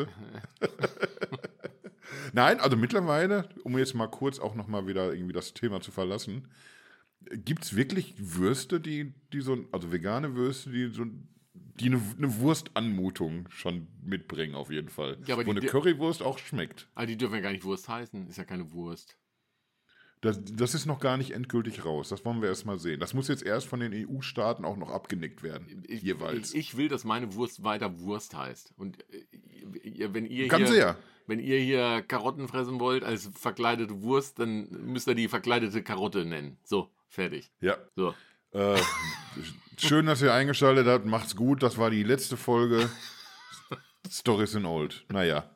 Nein, also mittlerweile, um jetzt mal kurz auch nochmal wieder irgendwie das Thema zu verlassen, gibt es wirklich Würste, die so, also vegane Würste, die eine Wurstanmutung schon mitbringen auf jeden Fall. Ja, aber wo eine Currywurst auch schmeckt. Aber die dürfen ja gar nicht Wurst heißen. Ist ja keine Wurst. Das ist noch gar nicht endgültig raus. Das wollen wir erst mal sehen. Das muss jetzt erst von den EU-Staaten auch noch abgenickt werden. Jeweils. Ich will, dass meine Wurst weiter Wurst heißt. Und wenn ihr hier Karotten fressen wollt als verkleidete Wurst, dann müsst ihr die verkleidete Karotte nennen. So, fertig. Ja. So. Schön, dass ihr eingeschaltet habt. Macht's gut. Das war die letzte Folge. Stories in Old. Naja.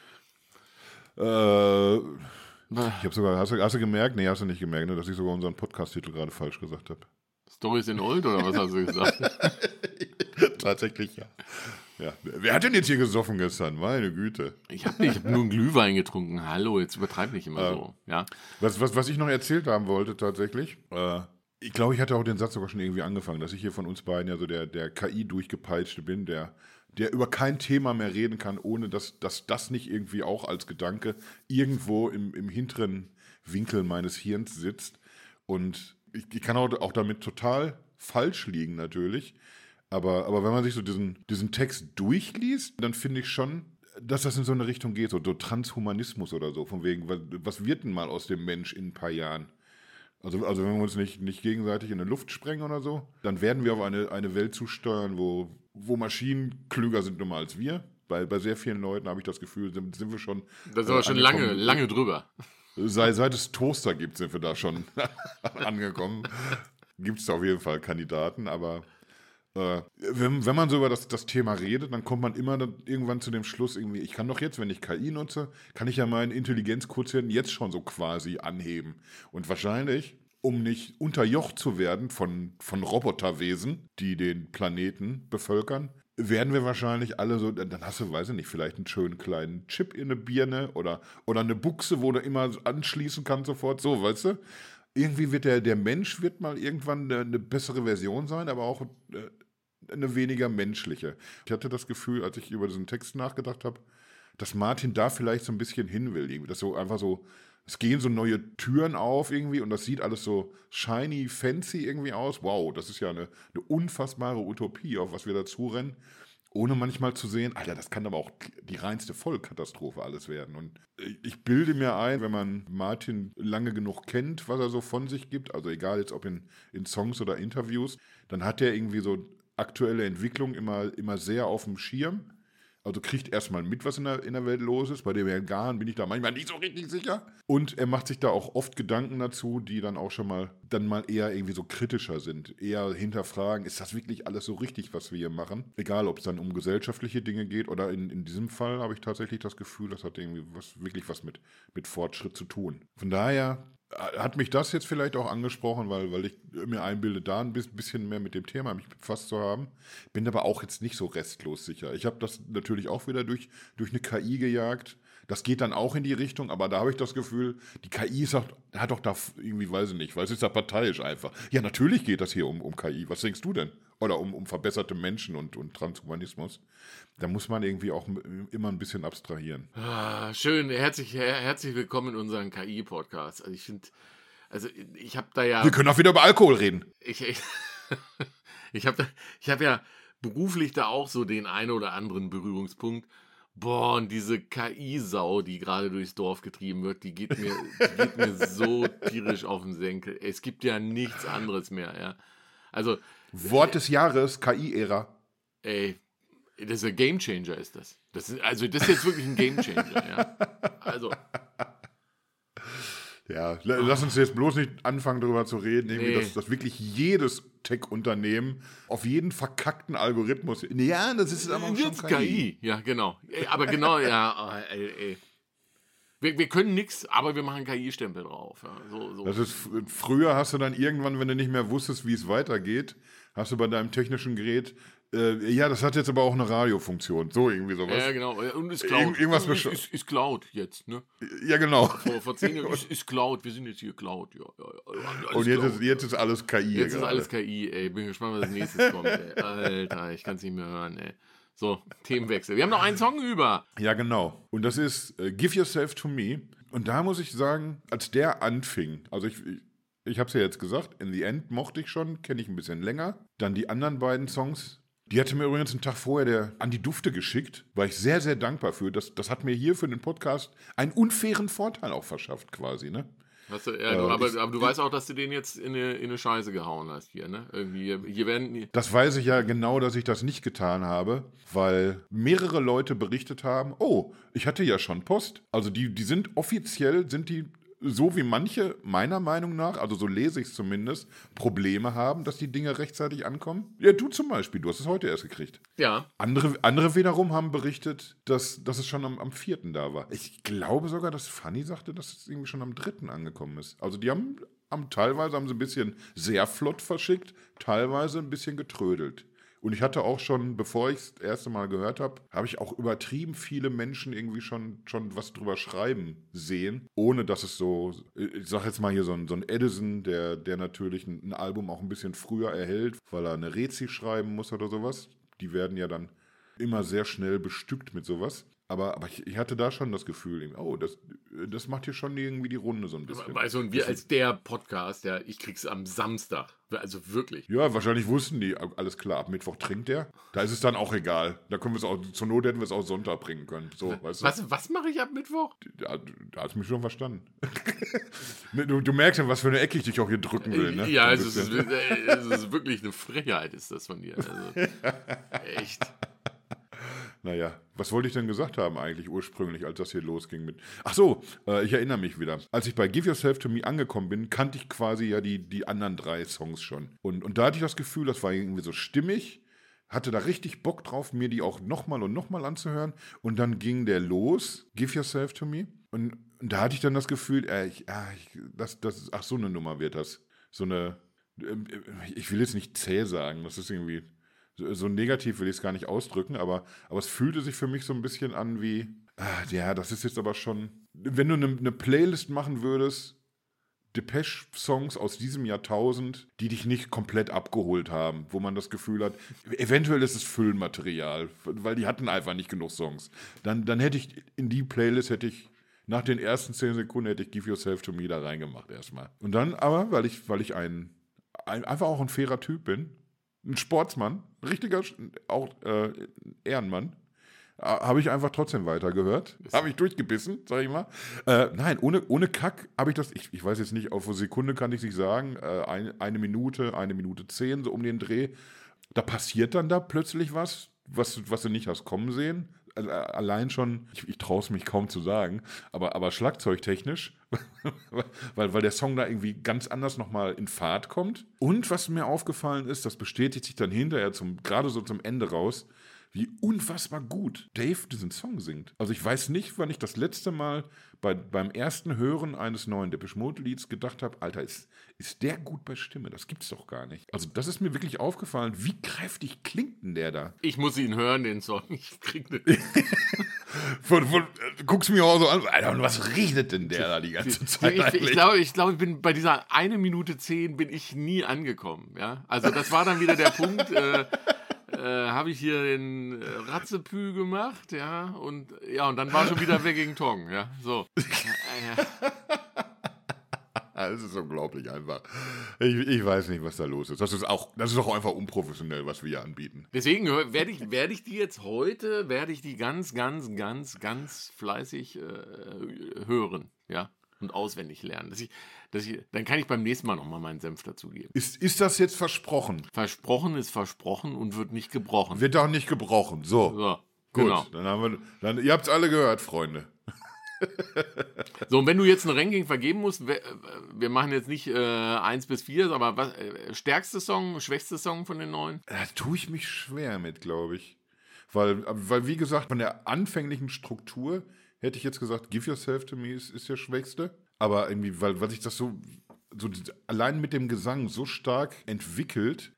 Ich habe sogar, hast du gemerkt? Nee, hast du nicht gemerkt, ne, dass ich sogar unseren Podcast-Titel gerade falsch gesagt habe. Stories in Old oder was hast du gesagt? Tatsächlich, ja. Wer hat denn jetzt hier gesoffen gestern? Meine Güte. Ich hab nur einen Glühwein getrunken. Hallo, jetzt übertreib nicht immer so. Ja? Was ich noch erzählt haben wollte tatsächlich, ich glaube, ich hatte auch den Satz sogar schon irgendwie angefangen, dass ich hier von uns beiden ja so der KI-Durchgepeitschte bin, der über kein Thema mehr reden kann, ohne dass das nicht irgendwie auch als Gedanke irgendwo im hinteren Winkel meines Hirns sitzt. Und ich kann auch damit total falsch liegen natürlich. Aber wenn man sich so diesen Text durchliest, dann finde ich schon, dass das in so eine Richtung geht, so Transhumanismus oder so, von wegen, was wird denn mal aus dem Mensch in ein paar Jahren? Also wenn wir uns nicht gegenseitig in die Luft sprengen oder so, dann werden wir auf eine Welt zusteuern, wo Maschinen klüger sind nun mal als wir. Bei sehr vielen Leuten habe ich das Gefühl, sind wir schon. Da sind wir schon lange drüber. Seit es Toaster gibt, sind wir da schon angekommen. Gibt es da auf jeden Fall Kandidaten, aber Wenn man so über das Thema redet, dann kommt man immer dann irgendwann zu dem Schluss, irgendwie, ich kann doch jetzt, wenn ich KI nutze, kann ich ja meinen Intelligenzquotienten jetzt schon so quasi anheben. Und wahrscheinlich, um nicht unterjocht zu werden von Roboterwesen, die den Planeten bevölkern, werden wir wahrscheinlich alle so, dann hast du, weiß ich nicht, vielleicht einen schönen kleinen Chip in eine Birne oder eine Buchse, wo du immer anschließen kannst sofort, so, weißt du? Irgendwie wird der Mensch wird mal irgendwann eine bessere Version sein, aber auch eine weniger menschliche. Ich hatte das Gefühl, als ich über diesen Text nachgedacht habe, dass Martin da vielleicht so ein bisschen hin will, irgendwie, dass so einfach so, es gehen so neue Türen auf irgendwie und das sieht alles so shiny, fancy irgendwie aus. Wow, das ist ja eine unfassbare Utopie, auf was wir dazu rennen. Ohne manchmal zu sehen, Alter, das kann aber auch die reinste Vollkatastrophe alles werden. Und ich bilde mir ein, wenn man Martin lange genug kennt, was er so von sich gibt, also egal jetzt ob in Songs oder Interviews, dann hat er irgendwie so aktuelle Entwicklung immer sehr auf dem Schirm. Also kriegt erstmal mit, was in der Welt los ist. Bei dem Herrn Gahn bin ich da manchmal nicht so richtig sicher. Und er macht sich da auch oft Gedanken dazu, die dann auch schon mal eher irgendwie so kritischer sind. Eher hinterfragen, ist das wirklich alles so richtig, was wir hier machen? Egal, ob es dann um gesellschaftliche Dinge geht oder in diesem Fall habe ich tatsächlich das Gefühl, das hat irgendwie wirklich was mit Fortschritt zu tun. Von daher hat mich das jetzt vielleicht auch angesprochen, weil ich mir einbilde, da ein bisschen mehr mit dem Thema mich befasst zu haben. Bin aber auch jetzt nicht so restlos sicher. Ich habe das natürlich auch wieder durch eine KI gejagt. Das geht dann auch in die Richtung, aber da habe ich das Gefühl, die KI hat doch da irgendwie, weiß ich nicht, weil es ist ja parteiisch einfach. Ja, natürlich geht das hier um KI. Was denkst du denn? Oder um verbesserte Menschen und Transhumanismus. Da muss man irgendwie auch immer ein bisschen abstrahieren. Schön, herzlich willkommen in unserem KI-Podcast. Ich habe da ja... Wir können auch wieder über Alkohol reden. Ich habe ja beruflich da auch so den einen oder anderen Berührungspunkt. Boah, und diese KI-Sau, die gerade durchs Dorf getrieben wird, die geht mir so tierisch auf den Senkel. Es gibt ja nichts anderes mehr, ja. Also... Wort des Jahres, KI-Ära. Ey, das ist ein Gamechanger, ist das. Das ist jetzt wirklich ein Gamechanger, ja. Also... Ja, lass uns jetzt bloß nicht anfangen, darüber zu reden, irgendwie, dass wirklich jedes Tech-Unternehmen auf jeden verkackten Algorithmus. Ja, das ist aber auch schon KI. Ja, genau. Aber genau, ja. Ey. Wir können nichts, aber wir machen KI-Stempel drauf. Ja. So. Das ist, früher hast du dann irgendwann, wenn du nicht mehr wusstest, wie es weitergeht, hast du bei deinem technischen Gerät, ja, das hat jetzt aber auch eine Radiofunktion, so irgendwie sowas. Ja, genau. Und ist Cloud. Ist Cloud jetzt, ne? Ja, genau. Vor 10 Jahren ist Cloud. Wir sind jetzt hier Cloud. Ja. Und jetzt ist alles KI. Jetzt ist alles KI, ey. Bin gespannt, was als nächstes kommt, ey. Alter, ich kann es nicht mehr hören, ey. So, Themenwechsel. Wir haben noch einen Song über. Ja, genau. Und das ist Give Yourself to Me. Und da muss ich sagen, als der anfing, also ich habe es ja jetzt gesagt, In the End mochte ich schon, kenne ich ein bisschen länger. Dann die anderen beiden Songs, die hatte mir übrigens einen Tag vorher der Andi Dufte geschickt, war ich sehr, sehr dankbar für. Das hat mir hier für den Podcast einen unfairen Vorteil auch verschafft quasi, ne? Aber du weißt auch, dass du den jetzt in eine Scheiße gehauen hast hier, ne? Irgendwie, hier werden... Das weiß ich ja genau, dass ich das nicht getan habe, weil mehrere Leute berichtet haben, oh, ich hatte ja schon Post. Also die sind offiziell, sind die so wie manche, meiner Meinung nach, also so lese ich es zumindest, Probleme haben, dass die Dinge rechtzeitig ankommen. Ja, du zum Beispiel, du hast es heute erst gekriegt. Ja. Andere wiederum haben berichtet, dass es schon am 4. da war. Ich glaube sogar, dass Fanny sagte, dass es irgendwie schon am 3. angekommen ist. Also die teilweise haben sie ein bisschen sehr flott verschickt, teilweise ein bisschen getrödelt. Und ich hatte auch schon, bevor ich es das erste Mal gehört habe, habe ich auch übertrieben viele Menschen irgendwie schon was drüber schreiben sehen, ohne dass es so, ich sag jetzt mal hier so ein Edison, der natürlich ein Album auch ein bisschen früher erhält, weil er eine Rezi schreiben muss oder sowas. Die werden ja dann immer sehr schnell bestückt mit sowas. Aber ich hatte da schon das Gefühl, oh, das macht hier schon irgendwie die Runde so ein bisschen. Also und wir als der Podcast, ja, ich krieg's am Samstag, also wirklich. Ja, wahrscheinlich wussten die, alles klar, ab Mittwoch trinkt der. Da ist es dann auch egal. Da können wir es auch, zur Not hätten wir es auch Sonntag bringen können. So, weißt du? Was mache ich ab Mittwoch? Da hast du mich schon verstanden. Du merkst ja, was für eine Ecke ich dich auch hier drücken will, ne? Ja, es ist wirklich eine Frechheit, ist das von dir. Also, echt. Naja, was wollte ich denn gesagt haben eigentlich ursprünglich, als das hier losging mit... Ach so, ich erinnere mich wieder. Als ich bei Give Yourself to Me angekommen bin, kannte ich quasi ja die anderen 3 Songs schon. Und da hatte ich das Gefühl, das war irgendwie so stimmig. hatte da richtig Bock drauf, mir die auch nochmal und nochmal anzuhören. Und dann ging der los, Give Yourself to Me. Und da hatte ich dann das Gefühl, so eine Nummer wird das. So eine, ich will jetzt nicht zäh sagen, das ist irgendwie, so negativ will ich es gar nicht ausdrücken, aber es fühlte sich für mich so ein bisschen an wie, das ist jetzt aber schon, wenn du eine Playlist machen würdest, Depeche-Songs aus diesem Jahrtausend, die dich nicht komplett abgeholt haben, wo man das Gefühl hat, eventuell ist es Füllmaterial, weil die hatten einfach nicht genug Songs. Dann hätte ich in die Playlist, nach den ersten 10 Sekunden hätte ich Give Yourself to Me da reingemacht erstmal. Und dann aber, weil ich einfach auch ein fairer Typ bin, ein Sportsmann, richtiger, auch Ehrenmann, habe ich einfach trotzdem weitergehört. Habe ich durchgebissen, sag ich mal. Nein, ohne Kack habe ich das, ich weiß jetzt nicht, auf eine Sekunde kann ich es nicht sagen, eine Minute 10, so um den Dreh. Da passiert dann da plötzlich was du nicht hast kommen sehen. Also, allein schon, ich traue es mich kaum zu sagen, aber schlagzeugtechnisch, weil der Song da irgendwie ganz anders nochmal in Fahrt kommt. Und was mir aufgefallen ist, das bestätigt sich dann hinterher gerade so zum Ende raus, wie unfassbar gut Dave diesen Song singt. Also ich weiß nicht, wann ich das letzte Mal beim ersten Hören eines neuen Depeche Mode Lieds gedacht habe, Alter, ist der gut bei Stimme? Das gibt's doch gar nicht. Also das ist mir wirklich aufgefallen. Wie kräftig klingt denn der da? Ich muss ihn hören, den Song. Ich krieg nicht. Guckst mir auch so an, Alter, und was redet denn der da die ganze Zeit Ich glaube, ich bin bei dieser 1 Minute 10 bin ich nie angekommen. Ja? Also das war dann wieder der Punkt, habe ich hier den Ratzepü gemacht, ja, und dann war schon wieder weg gegen Tong, ja, so. Das ist unglaublich einfach. Ich weiß nicht, was da los ist. Das ist auch einfach unprofessionell, was wir hier anbieten. Deswegen werde ich die jetzt heute, ganz, ganz, ganz, ganz fleißig hören, ja, und auswendig lernen. Dann kann ich beim nächsten Mal nochmal meinen Senf dazugeben. Ist das jetzt versprochen? Versprochen ist versprochen und wird nicht gebrochen. Wird auch nicht gebrochen. So gut. Genau. Dann ihr habt es alle gehört, Freunde. So, und wenn du jetzt ein Ranking vergeben musst, wir machen jetzt nicht 1 bis 4, aber was, stärkste Song, schwächste Song von den 9? Da tue ich mich schwer mit, glaube ich. Weil, wie gesagt, von der anfänglichen Struktur hätte ich jetzt gesagt, Give Yourself to Me ist der schwächste. Aber irgendwie, weil sich das so allein mit dem Gesang so stark entwickelt,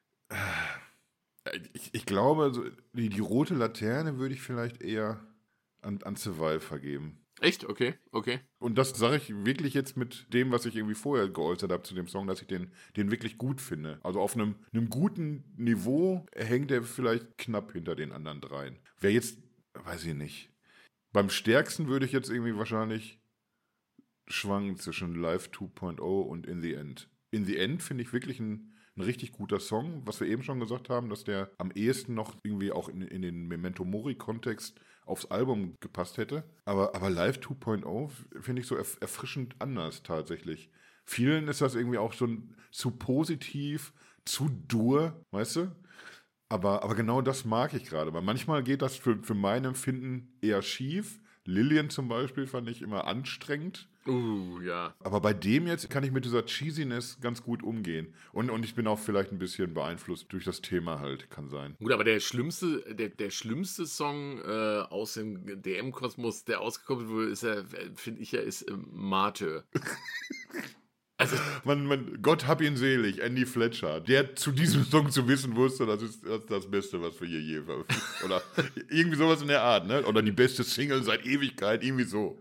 ich glaube, die rote Laterne würde ich vielleicht eher an Survive vergeben. Echt? Okay. Und das sage ich wirklich jetzt mit dem, was ich irgendwie vorher geäußert habe zu dem Song, dass ich den wirklich gut finde. Also auf einem guten Niveau hängt er vielleicht knapp hinter den anderen 3. Wer jetzt, weiß ich nicht. Beim stärksten würde ich jetzt irgendwie wahrscheinlich schwanken zwischen Live 2.0 und In the End. In the End finde ich wirklich ein richtig guter Song, was wir eben schon gesagt haben, dass der am ehesten noch irgendwie auch in den Memento Mori-Kontext aufs Album gepasst hätte. Aber Live 2.0 finde ich so erfrischend anders tatsächlich. Vielen ist das irgendwie auch schon zu positiv, zu dur, weißt du? Aber genau das mag ich gerade, weil manchmal geht das für mein Empfinden eher schief. Lillian zum Beispiel fand ich immer anstrengend. Ja. Aber bei dem jetzt kann ich mit dieser Cheesiness ganz gut umgehen. Und ich bin auch vielleicht ein bisschen beeinflusst durch das Thema halt, kann sein. Gut, aber der schlimmste Song aus dem DM-Kosmos, der ausgekoppelt wurde, ist finde ich ist Martyr. Also, Gott hab ihn selig, Andy Fletcher, der zu diesem Song zu wissen wusste, das ist das Beste, was wir hier je veröffentlicht. Oder irgendwie sowas in der Art, ne? Oder die beste Single seit Ewigkeit, irgendwie so.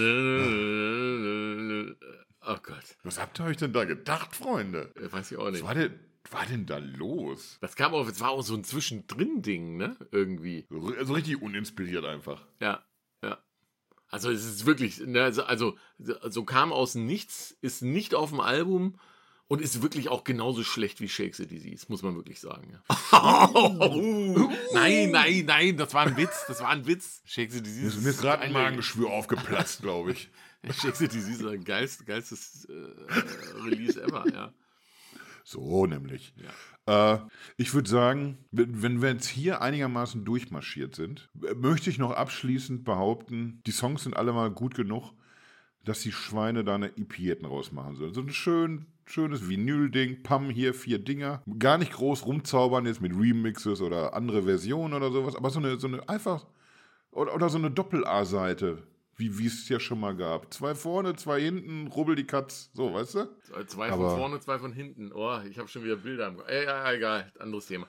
Oh Gott. Was habt ihr euch denn da gedacht, Freunde? Weiß ich auch nicht. Was war denn da los? Das war auch so ein Zwischendrin-Ding, ne? Irgendwie. Also richtig uninspiriert einfach. Ja. Also es ist wirklich, also kam aus Nichts, ist nicht auf dem Album und ist wirklich auch genauso schlecht wie Shake the Disease, muss man wirklich sagen. Ja. Nein, das war ein Witz. Shake the Disease mir ist gerade ein Magengeschwür aufgeplatzt, glaube ich. Shake the Disease ist ein geilstes Release ever, ja. So nämlich. Ja. Ich würde sagen, wenn wir jetzt hier einigermaßen durchmarschiert sind, möchte ich noch abschließend behaupten, die Songs sind alle mal gut genug, dass die Schweine da eine EP hätten rausmachen sollen. So ein schönes Vinyl-Ding, Pam, hier 4 Dinger. Gar nicht groß rumzaubern jetzt mit Remixes oder andere Versionen oder sowas, aber so eine einfach, oder so eine Doppel-A-Seite, wie es ja schon mal gab. 2 vorne, 2 hinten, rubbel die Katz, so, weißt du? 2 von vorne, 2 von hinten. Oh, ich habe schon wieder Bilder im Kopf. Ja, egal, anderes Thema.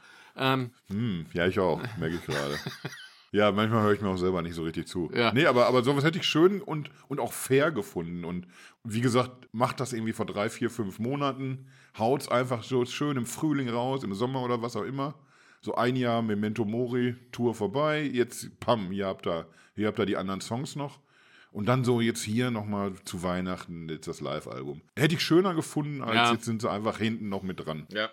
Ja, ich auch, merke ich gerade. Ja, manchmal höre ich mir auch selber nicht so richtig zu. Ja. Nee, aber sowas hätte ich schön und auch fair gefunden. Und wie gesagt, macht das irgendwie vor 3, 4, 5 Monaten. Haut's einfach so schön im Frühling raus, im Sommer oder was auch immer. So ein Jahr Memento Mori, Tour vorbei. Jetzt, pam, hier habt ihr die anderen Songs noch. Und dann so jetzt hier nochmal zu Weihnachten jetzt das Live-Album. Hätte ich schöner gefunden, als jetzt sind sie einfach hinten noch mit dran. Ja.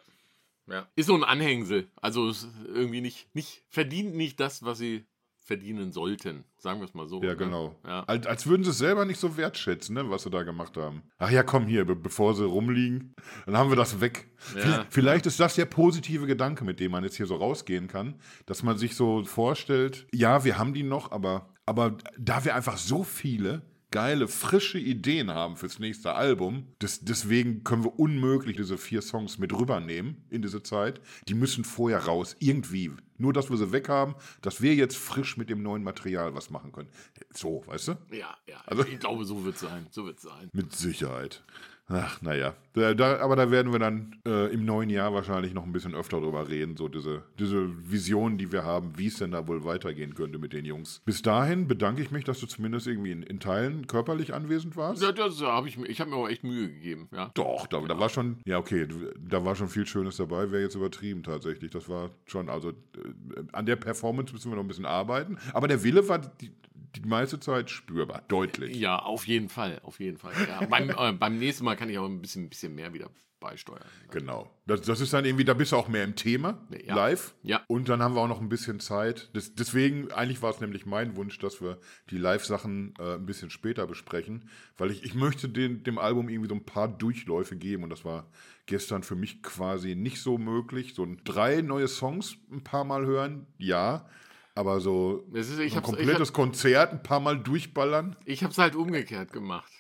Ist so ein Anhängsel. Also irgendwie nicht verdient nicht das, was sie verdienen sollten. Sagen wir es mal so. Ja, genau. Ja. Als würden sie es selber nicht so wertschätzen, ne, was sie da gemacht haben. Ach ja, komm hier, bevor sie rumliegen, dann haben wir das weg. Ja. Vielleicht ist das der positive Gedanke, mit dem man jetzt hier so rausgehen kann, dass man sich so vorstellt, ja, wir haben die noch, aber da wir einfach so viele geile, frische Ideen haben fürs nächste Album, deswegen können wir unmöglich diese 4 Songs mit rübernehmen in diese Zeit. Die müssen vorher raus, irgendwie. Nur, dass wir sie weg haben, dass wir jetzt frisch mit dem neuen Material was machen können. So, weißt du? Ja. Also, ich glaube, so wird es sein. Mit Sicherheit. Ach, naja. Aber da werden wir dann im neuen Jahr wahrscheinlich noch ein bisschen öfter drüber reden, so diese Visionen, die wir haben, wie es denn da wohl weitergehen könnte mit den Jungs. Bis dahin bedanke ich mich, dass du zumindest irgendwie in Teilen körperlich anwesend warst. Ja, das habe ich habe mir auch echt Mühe gegeben, ja. Doch, da war schon, ja okay, da war schon viel Schönes dabei, wäre jetzt übertrieben tatsächlich. Das war schon, also an der Performance müssen wir noch ein bisschen arbeiten, aber der Wille war die meiste Zeit spürbar, deutlich. Ja, auf jeden Fall. Ja. Beim nächsten Mal kann ich auch ein bisschen mehr wieder beisteuern. Genau. Das ist dann irgendwie, da bist du auch mehr im Thema, live. Ja. Und dann haben wir auch noch ein bisschen Zeit. Deswegen, eigentlich war es nämlich mein Wunsch, dass wir die Live-Sachen ein bisschen später besprechen, weil ich möchte dem Album irgendwie so ein paar Durchläufe geben und das war gestern für mich quasi nicht so möglich. So 3 neue Songs ein paar Mal hören, ja. Aber so ein komplettes Konzert ein paar Mal durchballern. Ich habe es halt umgekehrt gemacht.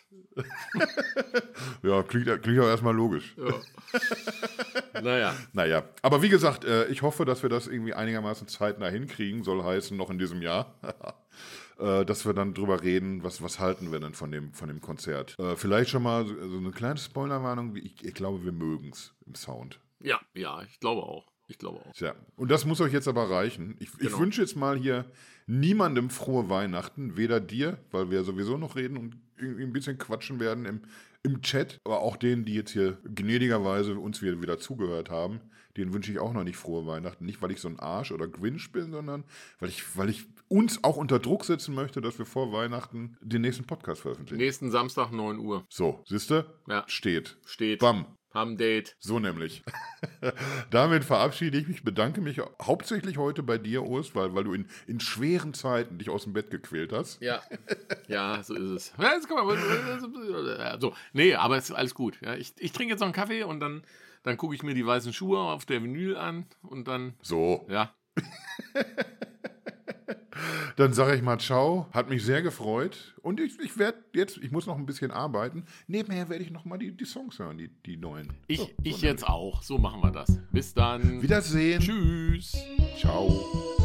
Ja, klingt auch erstmal logisch. Ja. Naja, aber wie gesagt, ich hoffe, dass wir das irgendwie einigermaßen zeitnah hinkriegen, soll heißen, noch in diesem Jahr. Dass wir dann drüber reden, was halten wir denn von dem Konzert. Vielleicht schon mal so eine kleine Spoilerwarnung, ich glaube, wir mögen es im Sound. Ja, ich glaube auch. Tja, und das muss euch jetzt aber reichen. Ich wünsche jetzt mal hier niemandem frohe Weihnachten, weder dir, weil wir sowieso noch reden und irgendwie ein bisschen quatschen werden im Chat, aber auch denen, die jetzt hier gnädigerweise uns wieder zugehört haben, denen wünsche ich auch noch nicht frohe Weihnachten. Nicht, weil ich so ein Arsch oder Grinch bin, sondern weil ich uns auch unter Druck setzen möchte, dass wir vor Weihnachten den nächsten Podcast veröffentlichen. Nächsten Samstag 9 Uhr. So, siehste? Ja. Steht. Bam. Haben Date. So nämlich. Damit verabschiede ich mich, bedanke mich hauptsächlich heute bei dir, Urs, weil du in schweren Zeiten dich aus dem Bett gequält hast. Ja, so ist es. Ja, jetzt kann man, so. Nee, aber es ist alles gut. Ja, ich trinke jetzt noch einen Kaffee und dann gucke ich mir die weißen Schuhe auf der Vinyl an und dann... So. Ja. Dann sage ich mal ciao, hat mich sehr gefreut und ich muss noch ein bisschen arbeiten. Nebenher werde ich noch mal die Songs hören, die neuen. Ich jetzt auch, so machen wir das. Bis dann. Wiedersehen. Tschüss. Ciao.